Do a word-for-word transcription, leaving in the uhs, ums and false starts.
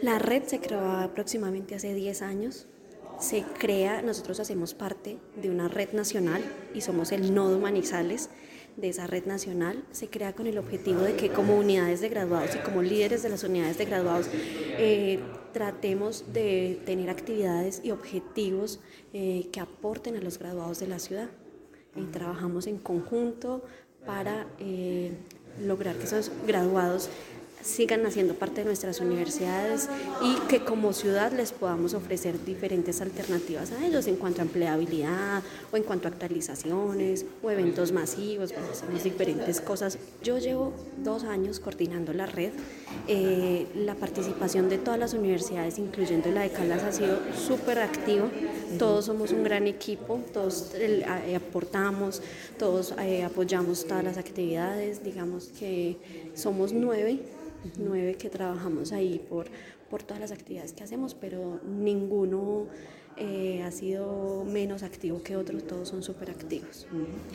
La red se creó aproximadamente hace diez años. Se crea, nosotros hacemos parte de una red nacional y somos el nodo Manizales de esa red nacional. Se crea con el objetivo de que como unidades de graduados y como líderes de las unidades de graduados eh, tratemos de tener actividades y objetivos eh, que aporten a los graduados de la ciudad. Y trabajamos en conjunto para eh, lograr que esos graduados sigan haciendo parte de nuestras universidades y que como ciudad les podamos ofrecer diferentes alternativas a ellos en cuanto a empleabilidad o en cuanto a actualizaciones o eventos masivos, pues hacemos diferentes cosas. Yo llevo dos años coordinando la red. Eh, la participación de todas las universidades, incluyendo la de Caldas, ha sido súper activa. Todos somos un gran equipo, todos eh, aportamos, todos eh, apoyamos todas las actividades. Digamos que somos nueve, nueve que trabajamos ahí por, por todas las actividades que hacemos, pero ninguno eh, ha sido menos activo que otros, todos son súper activos.